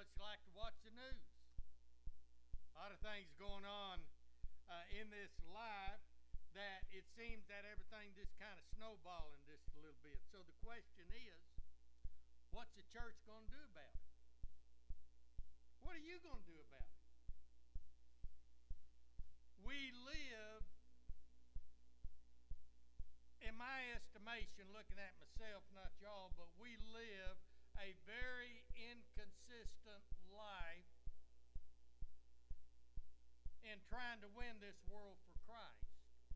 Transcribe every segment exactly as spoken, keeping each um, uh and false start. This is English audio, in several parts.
what it's like to watch the news. A lot of things going on uh, in this life that it seems that everything just kind of snowballing just a little bit. So the question is, what's the church going to do about it? What are you going to do about it? We live, in my estimation, looking at myself, not y'all, but we live a very inconsistent life in trying to win this world for Christ.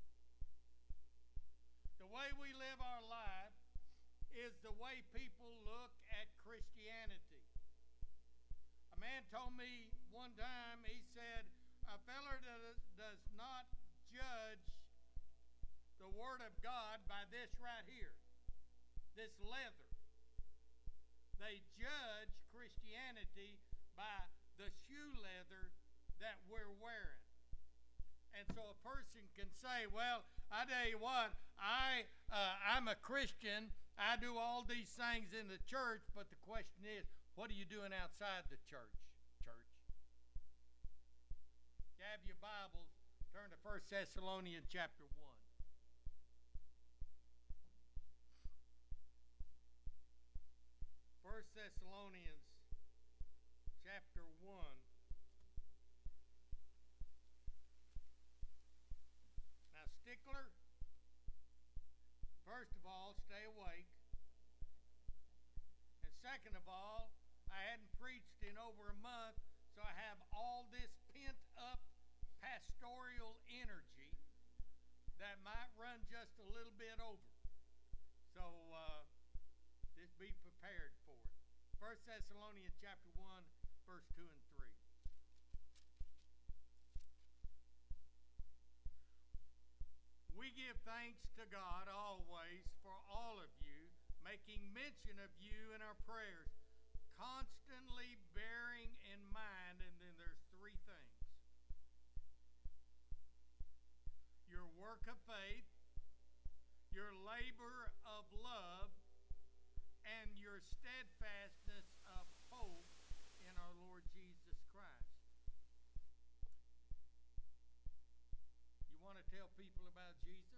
The way we live our life is the way people look at Christianity. A man told me one time, he said, a feller that does not judge the Word of God by this right here, this leather. They judge Christianity by the shoe leather that we're wearing. And so a person can say, well, I tell you what, I, uh, I'm a Christian, I do all these things in the church, but the question is, what are you doing outside the church? Church. If you have your Bibles, turn to First Thessalonians chapter one. First Thessalonians chapter one. Now, stickler, first of all, stay awake. And second of all, I hadn't preached in over a month, so I have all this pent up pastoral energy that might run just a little bit over. So uh, just be prepared for it. First Thessalonians chapter one, verse two and three. We give thanks to God always for all of you, making mention of you in our prayers, constantly bearing in mind, and then there's three things. Your work of faith, your labor of love, and your steadfastness of hope in our Lord Jesus Christ. You want to tell people about Jesus?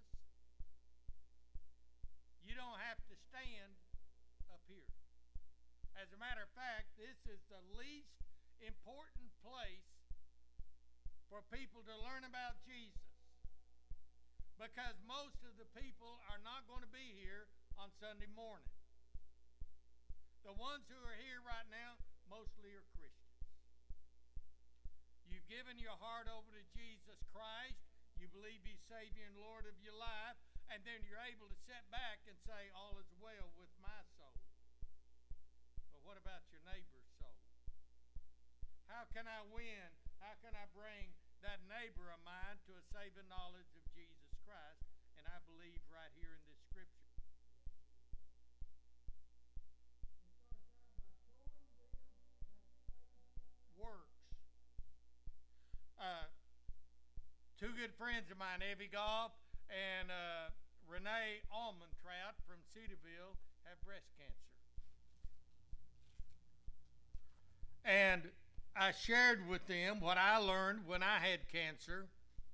You don't have to stand up here. As a matter of fact, this is the least important place for people to learn about Jesus, because most of the people are not going to be here on Sunday morning. The ones who are here right now mostly are Christians. You've given your heart over to Jesus Christ. You believe He's Savior and Lord of your life, and then you're able to sit back and say, all is well with my soul. But what about your neighbor's soul? How can I win? How can I bring that neighbor of mine to a saving knowledge of Jesus Christ? And I believe right here in this scripture. Works. Uh, two good friends of mine, Evie Goff and uh, Renee Almontrout from Cedarville, have breast cancer. And I shared with them what I learned when I had cancer,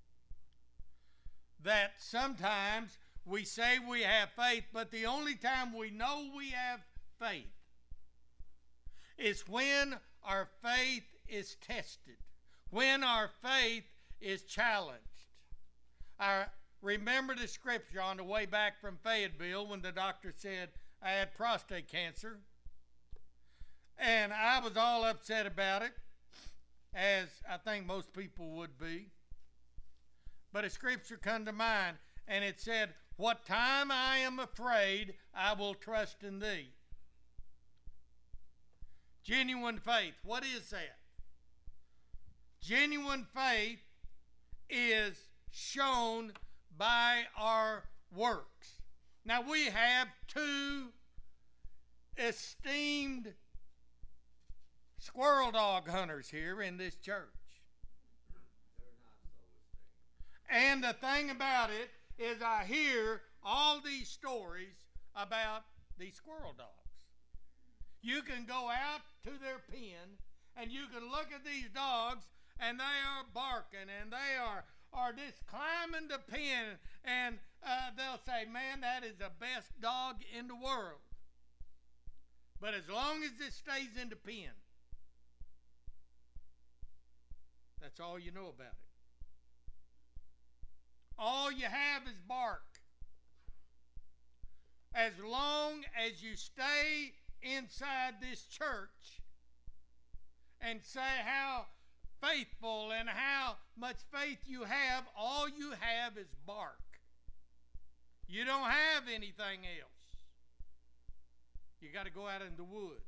that sometimes we say we have faith, but the only time we know we have faith is when our faith is tested, when our faith is challenged. I remember the scripture on the way back from Fayetteville when the doctor said I had prostate cancer. And I was all upset about it, as I think most people would be. But a scripture come to mind, and it said, what time I am afraid, I will trust in thee. Genuine faith, what is that? Genuine faith is shown by our works. Now, we have two esteemed squirrel dog hunters here in this church. And the thing about it is I hear all these stories about these squirrel dogs. You can go out to their pen And you can look at these dogs, and they are barking, and they are, are just climbing the pen, and uh, they'll say, man, that is the best dog in the world. But as long as it stays in the pen, that's all you know about it. All you have is bark. As long as you stay inside this church and say how faithful and how much faith you have, all you have is bark. You don't have anything else. You got to go out in the woods.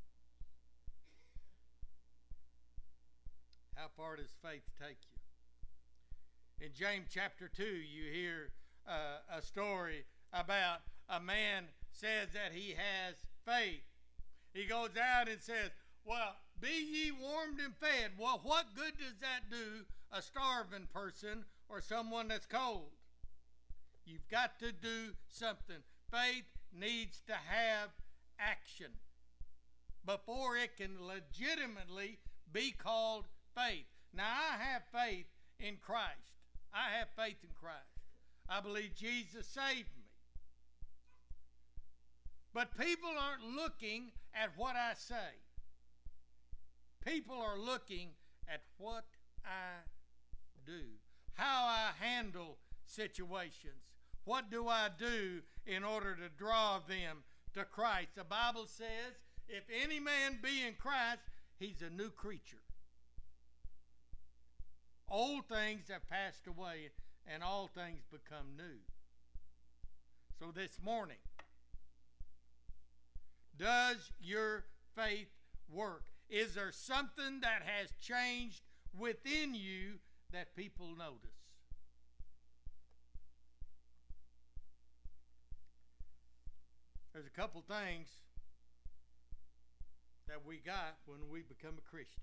How far does faith take you? In James chapter two, you hear uh, a story about a man says that he has faith. He goes out and says, well, be ye warmed and fed. Well, what good does that do a starving person or someone that's cold? You've got to do something. Faith needs to have action before it can legitimately be called faith. Now, I have faith in Christ. I have faith in Christ. I believe Jesus saved me. But people aren't looking at what I say. People are looking at what I do, how I handle situations. What do I do in order to draw them to Christ? The Bible says, if any man be in Christ, he's a new creature. Old things have passed away, and all things become new. So this morning, does your faith work? Is there something that has changed within you that people notice? There's a couple things that we got when we become a Christian.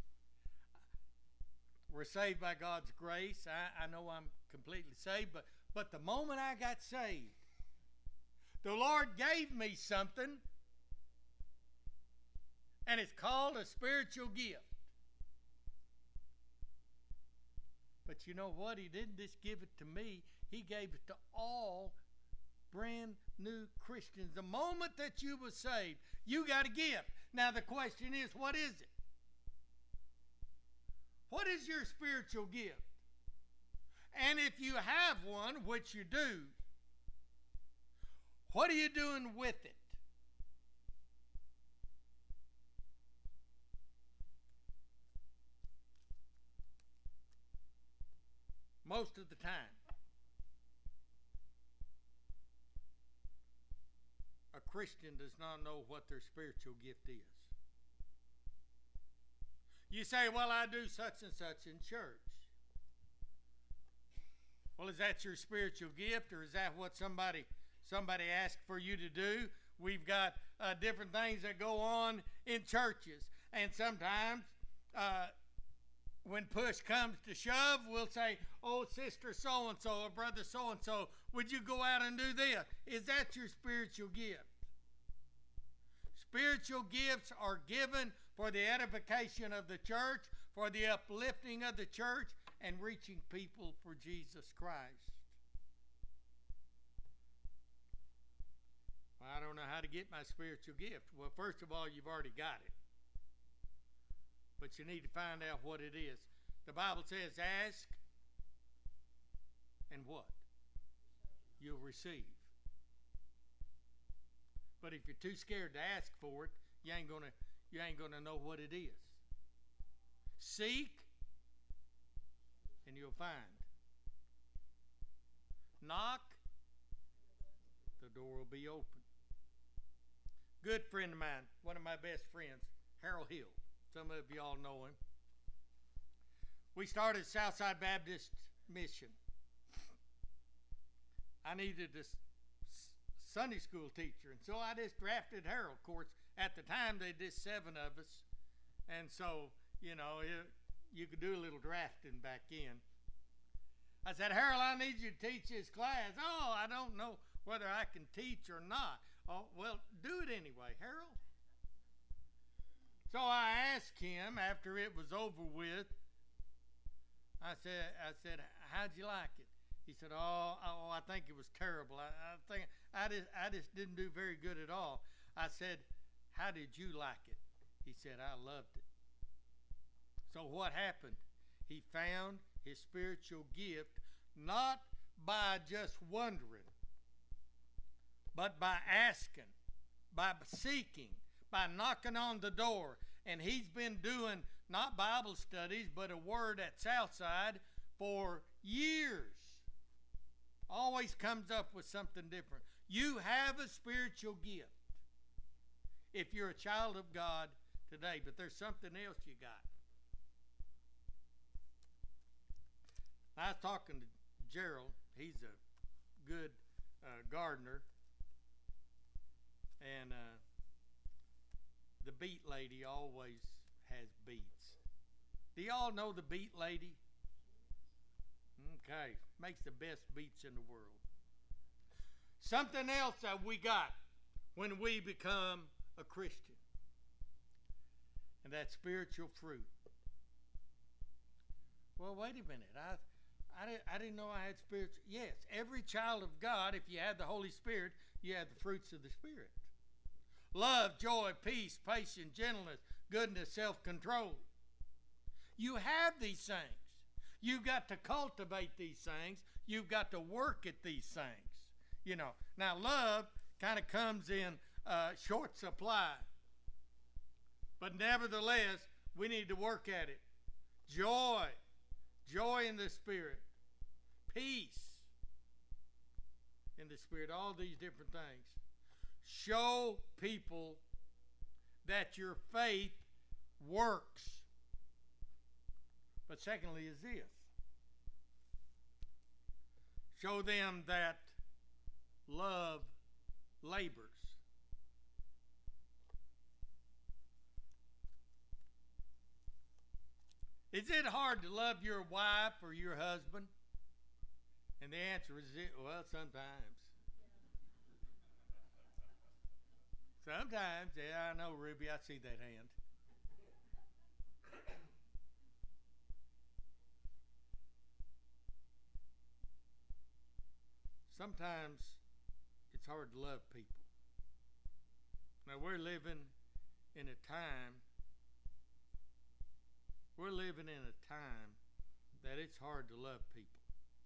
We're saved by God's grace. I, I know I'm completely saved, but, but the moment I got saved, the Lord gave me something, and it's called a spiritual gift. But you know what? He didn't just give it to me. He gave it to all brand new Christians. The moment that you were saved, you got a gift. Now the question is, what is it? What is your spiritual gift? And if you have one, which you do, what are you doing with it? Most of the time, a Christian does not know what their spiritual gift is. You say, well, I do such and such in church. Well, is that your spiritual gift, or is that what somebody somebody asked for you to do? We've got uh, different things that go on in churches. And sometimes uh, when push comes to shove, we'll say, oh, sister so-and-so or brother so-and-so, would you go out and do this? Is that your spiritual gift? Spiritual gifts are given for the edification of the church, for the uplifting of the church, and reaching people for Jesus Christ. Well, I don't know how to get my spiritual gift. Well, first of all, you've already got it. But you need to find out what it is. The Bible says, ask, and what? You'll receive. But if you're too scared to ask for it, you ain't gonna you ain't gonna know what it is. Seek, and you'll find. Knock, the door will be open. Good friend of mine, one of my best friends, Harold Hill. Some of y'all know him. We started Southside Baptist Mission. I needed this Sunday school teacher, and so I just drafted Harold. Of course, at the time they did seven of us, and so you know it, you could do a little drafting back in. I said, Harold, I need you to teach this class. Oh, I don't know whether I can teach or not. Oh, well, do it anyway, Harold. So I asked him after it was over with. I said, I said, how'd you like it? He said, oh, oh I think it was terrible. I, I think I just, I just didn't do very good at all. I said, how did you like it? He said, I loved it. So what happened? He found his spiritual gift not by just wondering, but by asking, by seeking, by knocking on the door. And he's been doing not Bible studies, but a word at Southside for years. Always comes up with something different. You have a spiritual gift if you're a child of God today, but there's something else you got. I was talking to Gerald. He's a good uh, gardener. And uh, the beet lady always has beets. Do y'all know the beet lady? Okay. Makes the best beets in the world. Something else that we got when we become a Christian. And that's spiritual fruit. Well, wait a minute. I, I, didn't, I didn't know I had spiritual. Yes, every child of God, if you had the Holy Spirit, you had the fruits of the Spirit. Love, joy, peace, patience, gentleness, goodness, self-control. You have these things. You've got to cultivate these things. You've got to work at these things. You know, now love kind of comes in uh, short supply. But nevertheless, we need to work at it. Joy. Joy in the Spirit. Peace in the Spirit. All these different things. Show people that your faith works. But secondly is this. Show them that love labors. Is it hard to love your wife or your husband? And the answer is, well, sometimes. Sometimes, yeah, I know, Ruby, I see that hand. Sometimes it's hard to love people. Now, we're living in a time, we're living in a time that it's hard to love people.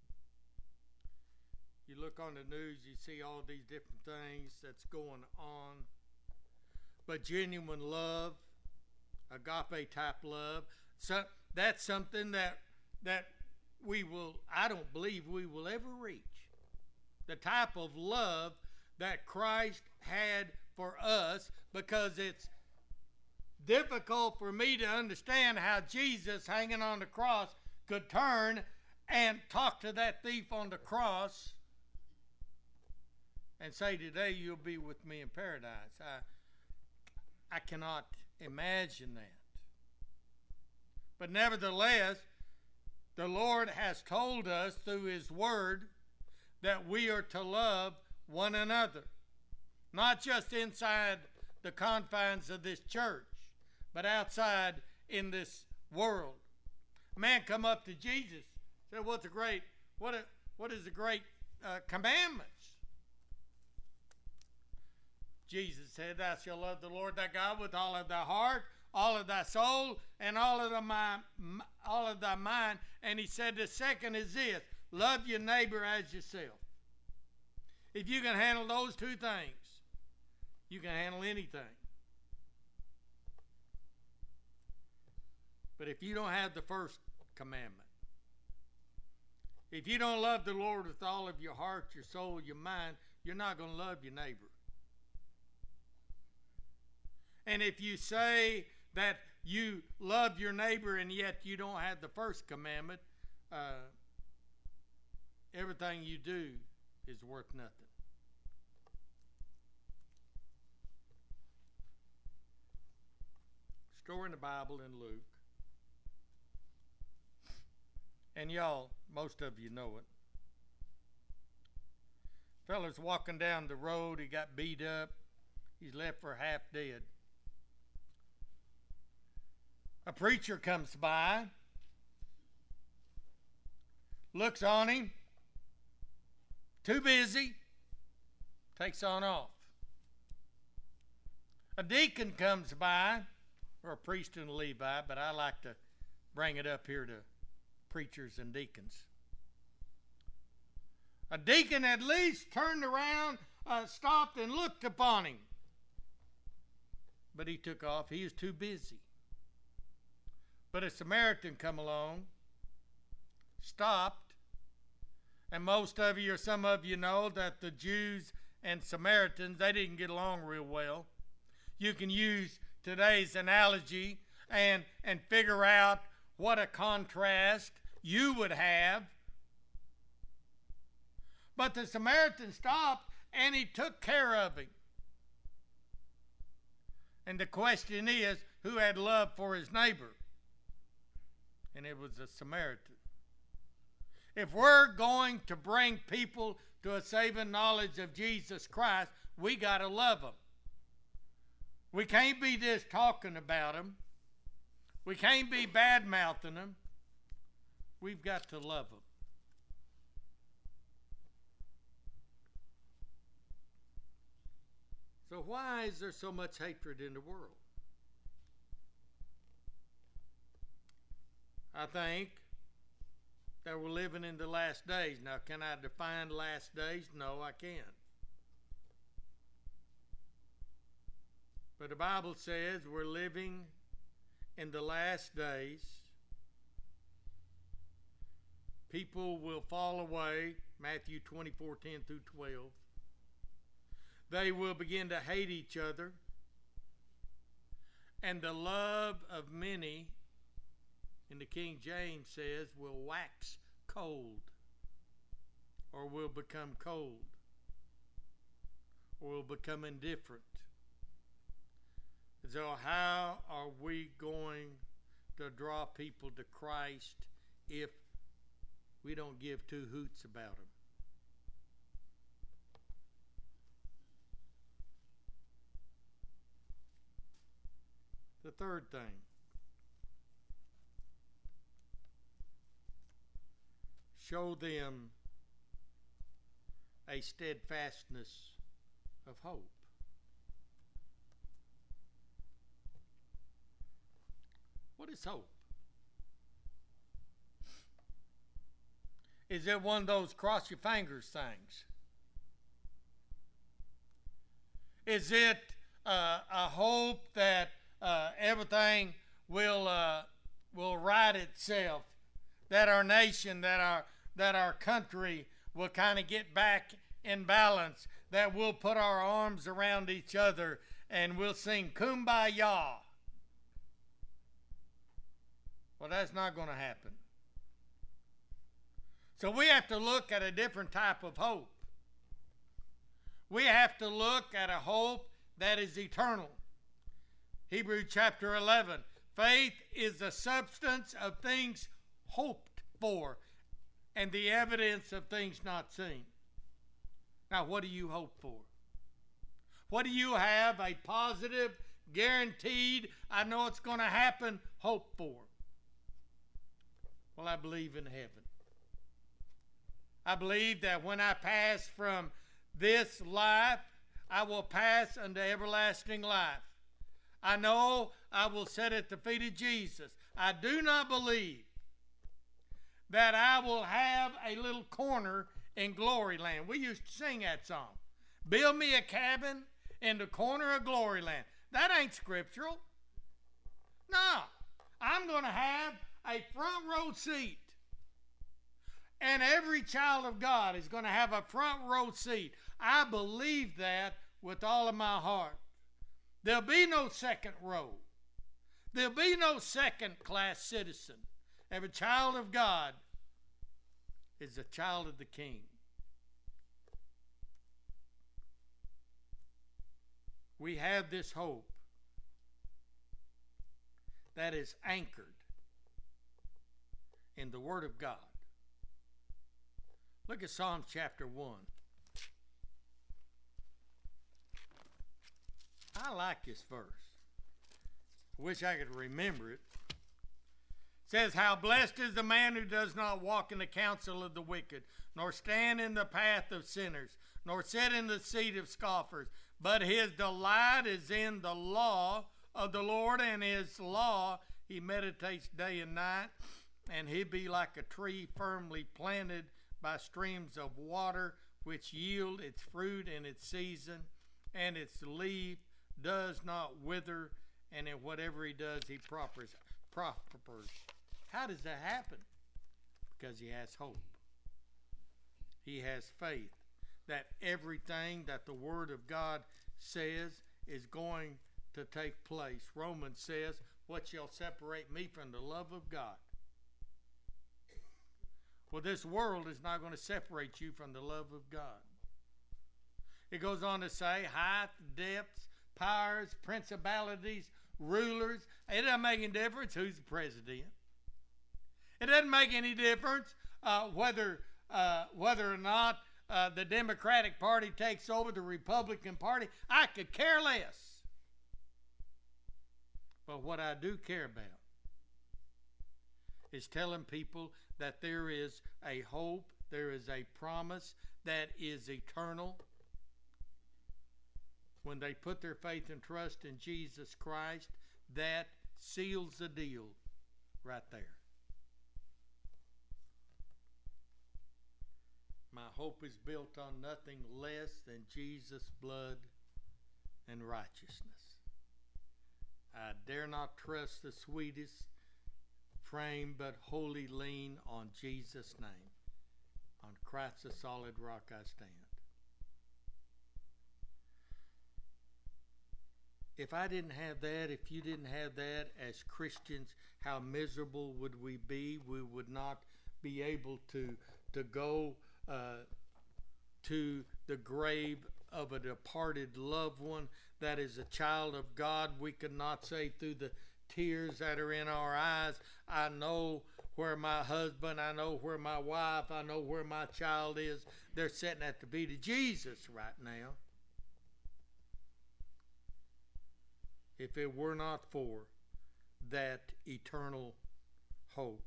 You look on the news, you see all these different things that's going on. But genuine love, agape type love, so that's something that that we will, I don't believe we will ever reach. The type of love that Christ had for us, because it's difficult for me to understand how Jesus hanging on the cross could turn and talk to that thief on the cross and say, today you'll be with me in paradise. I, I cannot imagine that. But nevertheless, the Lord has told us through His Word that we are to love one another. Not just inside the confines of this church, but outside in this world. A man come up to Jesus, said, what's a great, what, a, what is the great uh, commandments? Jesus said, thou shalt love the Lord thy God with all of thy heart, all of thy soul, and all of thy mind, all of thy mind. And he said, the second is this, love your neighbor as yourself. If you can handle those two things, you can handle anything. But if you don't have the first commandment, if you don't love the Lord with all of your heart, your soul, your mind, you're not going to love your neighbor. And if you say that you love your neighbor and yet you don't have the first commandment, uh, everything you do is worth nothing. Story in the Bible in Luke. And y'all, most of you know it. Fella's walking down the road. He got beat up. He's left for half dead. A preacher comes by, looks on him, too busy, takes on off. A deacon comes by, or a priest and a Levite, but I like to bring it up here to preachers and deacons. A deacon at least turned around, uh, stopped and looked upon him. But he took off. He was too busy. But a Samaritan come along, stopped, and most of you or some of you know that the Jews and Samaritans, they didn't get along real well. You can use today's analogy and, and figure out what a contrast you would have. But the Samaritan stopped and he took care of him. And the question is, who had love for his neighbor? And it was a Samaritan. If we're going to bring people to a saving knowledge of Jesus Christ, we got to love them. We can't be just talking about them. We can't be bad-mouthing them. We've got to love them. So why is there so much hatred in the world? I think that we're living in the last days. Now, can I define last days? No, I can't. But the Bible says we're living in the last days. People will fall away, Matthew twenty-four, ten through twelve. They will begin to hate each other. And the love of many, in the King James says, will wax cold. Or will become cold. Or will become indifferent. So how are we going to draw people to Christ if we don't give two hoots about them? The third thing, show them a steadfastness of hope. What is hope? Is it one of those cross your fingers things? Is it uh, a hope that uh, everything will uh, will right itself? That our nation, that our that our country will kind of get back in balance? That we'll put our arms around each other and we'll sing Kumbaya? Well, that's not going to happen. So we have to look at a different type of hope. We have to look at a hope that is eternal. Hebrews chapter eleven. Faith is the substance of things hoped for and the evidence of things not seen. Now, what do you hope for? What do you have a positive, guaranteed, I know it's going to happen, hope for? Well, I believe in heaven. I believe that when I pass from this life, I will pass unto everlasting life. I know I will sit at the feet of Jesus. I do not believe that I will have a little corner in glory land. We used to sing that song. Build me a cabin in the corner of glory land. That ain't scriptural. No. I'm going to have a front row seat. And every child of God is going to have a front row seat. I believe that with all of my heart. There'll be no second row. There'll be no second class citizen. Every child of God is a child of the King. We have this hope that is anchored in the Word of God. Look at Psalm chapter one. I like this verse. I wish I could remember it. says, how blessed is the man who does not walk in the counsel of the wicked, nor stand in the path of sinners, nor sit in the seat of scoffers. But his delight is in the law of the Lord, and his law he meditates day and night. And he be like a tree firmly planted by streams of water, which yield its fruit in its season, and its leaf does not wither, and in whatever he does he prospers. prospers. How does that happen? Because he has hope. He has faith that everything that the Word of God says is going to take place. Romans says, what shall separate me from the love of God? Well, this world is not going to separate you from the love of God. It goes on to say, height, depths, powers, principalities, rulers. It doesn't make any difference who's the president. It doesn't make any difference uh, whether uh, whether or not uh, the Democratic Party takes over the Republican Party. I could care less. But what I do care about is telling people that there is a hope, there is a promise that is eternal. When they put their faith and trust in Jesus Christ, that seals the deal right there. My hope is built on nothing less than Jesus' blood and righteousness. I dare not trust the sweetest frame, but wholly lean on Jesus' name. On Christ the solid rock I stand. If I didn't have that, if you didn't have that as Christians, how miserable would we be? We would not be able to, to go uh, to the grave of a departed loved one that is a child of God. We could not say through the tears that are in our eyes, I know where my husband, I know where my wife, I know where my child is. They're sitting at the feet of Jesus right now. If it were not for that eternal hope.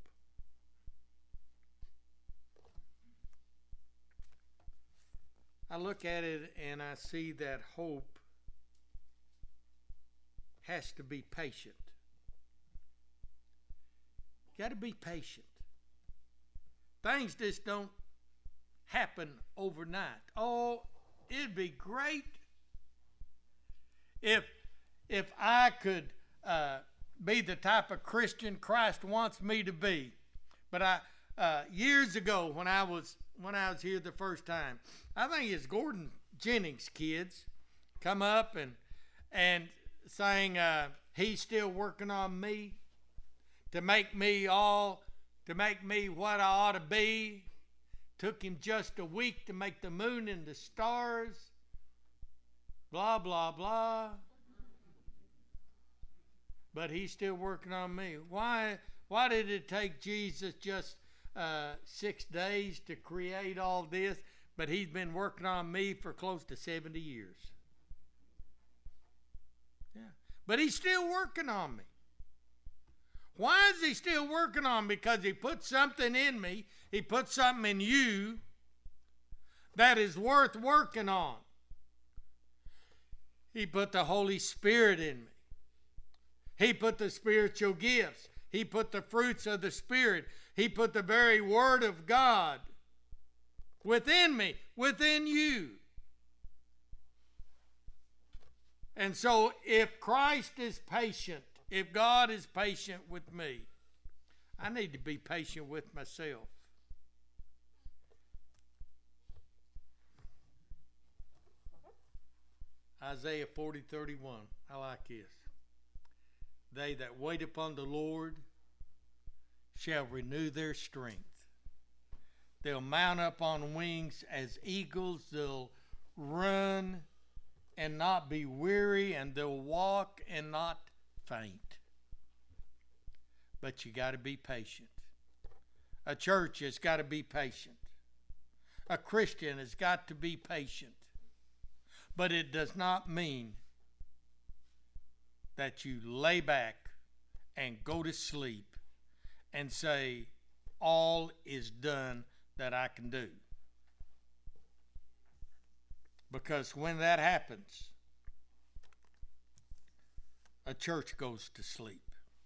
I look at it and I see that hope has to be patient. You got to be patient. Things just don't happen overnight. Oh, it'd be great if if I could uh, be the type of Christian Christ wants me to be. But I uh, years ago when I was when I was here the first time, I think it's Gordon Jennings' kids come up and and saying uh, he's still working on me to make me all to make me what I ought to be. Took him just a week to make the moon and the stars. Blah blah blah. But he's still working on me. Why why did it take Jesus just uh, six days to create all this, but he's been working on me for close to seventy years? Yeah. But he's still working on me. Why is he still working on me? Because he put something in me. He put something in you that is worth working on. He put the Holy Spirit in me. He put the spiritual gifts. He put the fruits of the Spirit. He put the very Word of God within me, within you. And so if Christ is patient, if God is patient with me, I need to be patient with myself. Isaiah forty thirty-one. I like this. They that wait upon the Lord shall renew their strength. They'll mount up on wings as eagles. They'll run and not be weary, and they'll walk and not faint. But you got to be patient. A church has got to be patient. A Christian has got to be patient. But it does not mean that you lay back and go to sleep and say, all is done that I can do. Because when that happens, a church goes to sleep.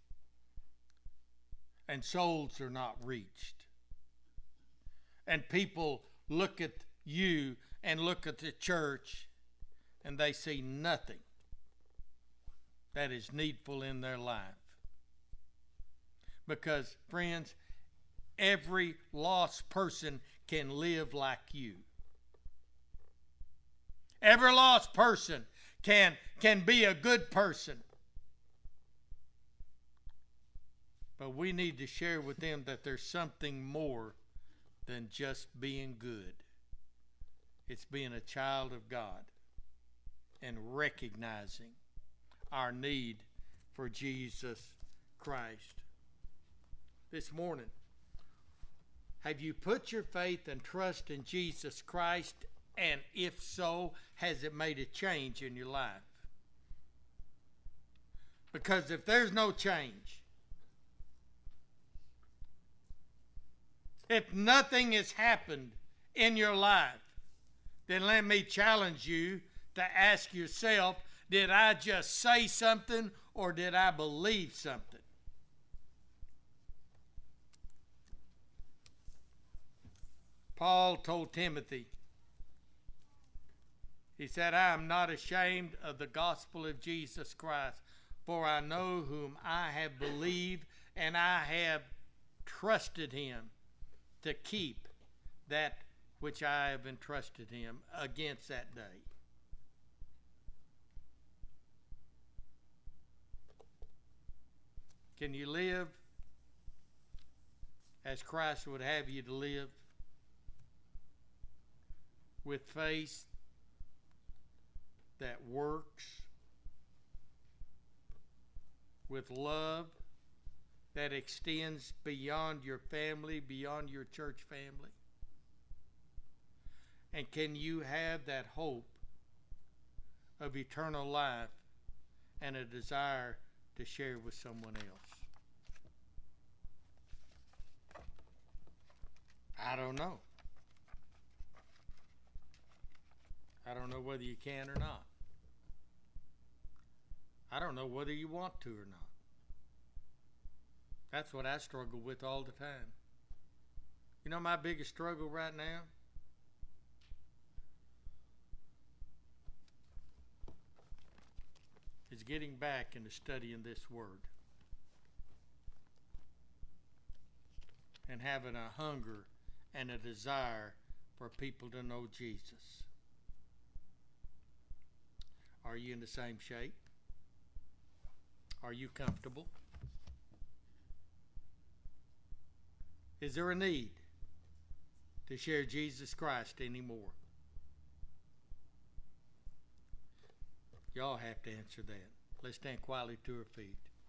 And souls are not reached. And people look at you and look at the church and they see nothing that is needful in their life. Because, friends, every lost person can live like you. Every lost person can, can be a good person. But we need to share with them that there's something more than just being good. It's being a child of God and recognizing our need for Jesus Christ. This morning, have you put your faith and trust in Jesus Christ? And if so, has it made a change in your life? Because if there's no change, if nothing has happened in your life, then let me challenge you to ask yourself, did I just say something or did I believe something? Paul told Timothy, he said, I am not ashamed of the gospel of Jesus Christ, for I know whom I have believed, and I have trusted him to keep that which I have entrusted him against that day. Can you live as Christ would have you to live? With faith that works, with love that extends beyond your family, beyond your church family? And can you have that hope of eternal life and a desire to share with someone else? I don't know. I don't know whether you can or not. I don't know whether you want to or not. That's what I struggle with all the time. You know my biggest struggle right now? Is getting back into studying this word. And having a hunger and a desire for people to know Jesus. Are you in the same shape? Are you comfortable? Is there a need to share Jesus Christ anymore? Y'all have to answer that. Let's stand quietly to our feet.